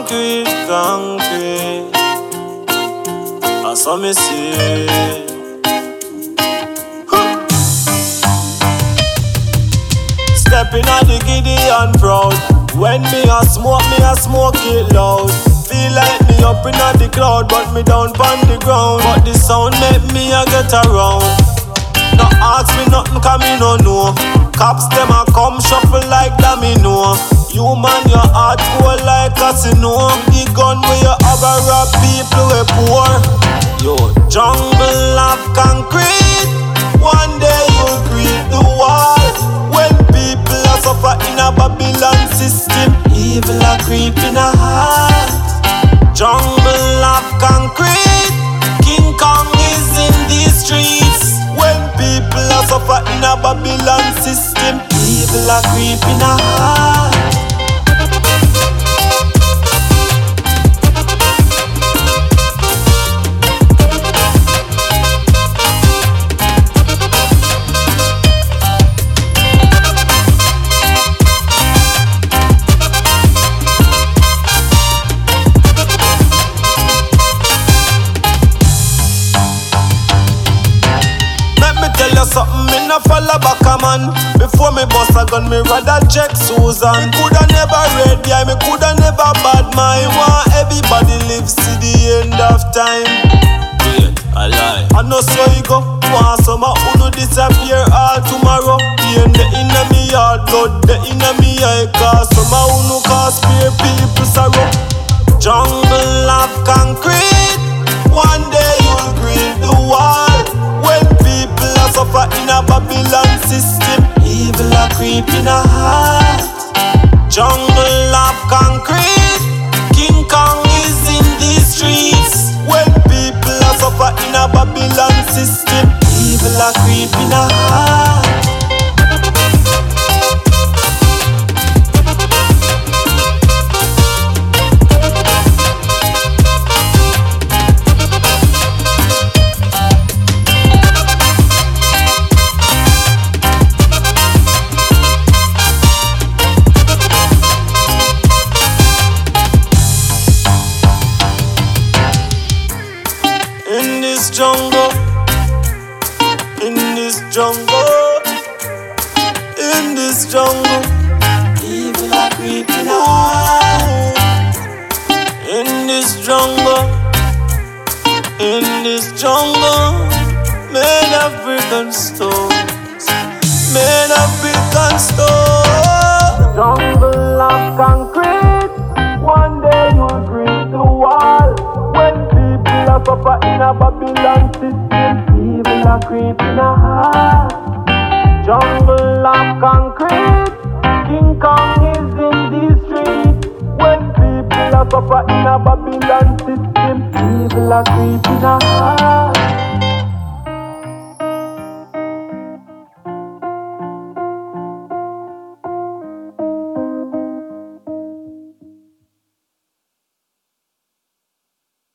Concrete, concrete. I saw me see. Stepping on the Gideon proud. When me a smoke it loud. Feel like me up in the cloud, but me down on the ground. But the sound make me a get around. No ask me nothing, cause me no know. Cops them a come shuffle like domino. You man your heart cold like casino. The gun where you have a rob people we poor. Yo, jungle of concrete. One day you'll greet the wall. When people are suffer in a Babylon system, evil a creep in a heart. Jungle of concrete. King Kong is in these streets. When people are suffer in a Babylon system, evil a creep in a heart. Something me no follow back a man. Before me bust a gun, me rather check Susan. Me coulda never red eye, me coulda never bad mind. Want everybody live, see the end of time. Wait, a lie. I know so you go. Want some of who disappear all tomorrow. Pain the inna me heart, blood the inna me eye. Cause some of who cause spare people sorrow. Jungle of concrete. One day you'll greet the wall. When people are suffer in a Babylon system, evil a creep in a heart. Jungle of concrete. King Kong is in these streets. When people are suffer in a Babylon system, evil a creep in a heart. In this jungle, in this jungle, in this jungle, evil a creeping out. In this jungle, made of brick and stone, made of brick and stone. Jungle of concrete, one day you'll greet the wall. When people are suffer in a Babylon system, evil a creep in a heart. Jungle of concrete. King Kong is in these streets. When people are suffer in a Babylon system, evil a creep in a heart.